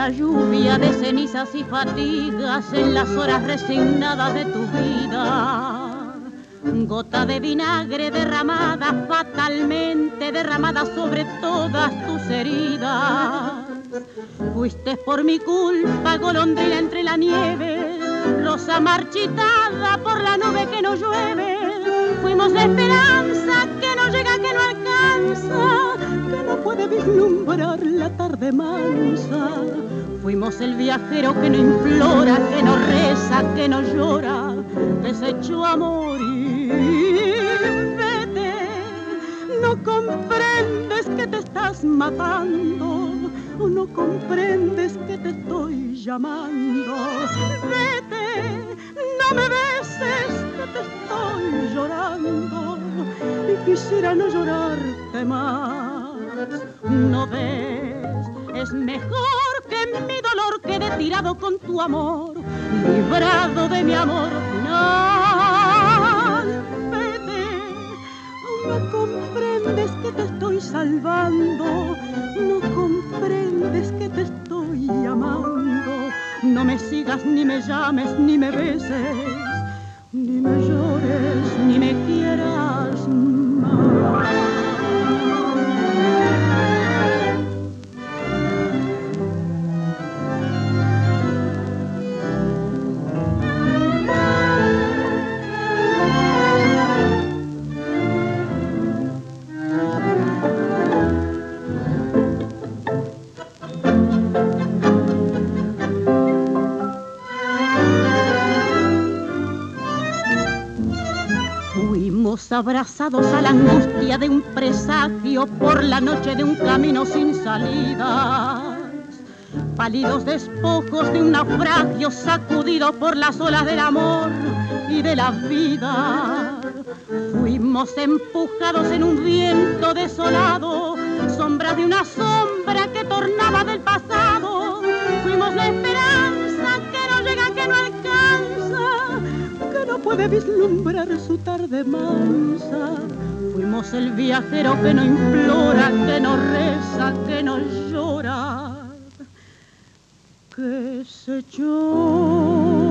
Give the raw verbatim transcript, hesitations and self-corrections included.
una lluvia de cenizas y fatigas en las horas resignadas de tu vida. Gota de vinagre derramada, fatalmente derramada sobre todas tus heridas. Fuiste por mi culpa, golondrina entre la nieve, rosa marchitada por la nube que no llueve. Fuimos la esperanza que no llega, que no alcanza, que no puede vislumbrar la tarde mansa. Fuimos el viajero que no implora, que no reza, que no llora, que se echó a morir. Vete, no comprendes que te estás matando, no comprendes que te estoy llamando. Vete, no me beses, que te estoy llorando y quisiera no llorarte más. No ves, es mejor que mi dolor quede tirado con tu amor, librado de mi amor final. Vete, no comprendes que te estoy salvando, no comprendes que te estoy amando. No me sigas, ni me llames, ni me beses, ni me llores, ni me quieras más. Abrazados a la angustia de un presagio por la noche de un camino sin salidas, pálidos despojos de un naufragio sacudido por las olas del amor y de la vida. Fuimos empujados en un viento desolado, sombra de una sombra que tornaba del pasado. Fuimos la esperanza que no llega, que no alcanza, que no puede vislumbrar su tarde mansa. Fuimos el viajero que no implora, que no reza, que no llora, que se echó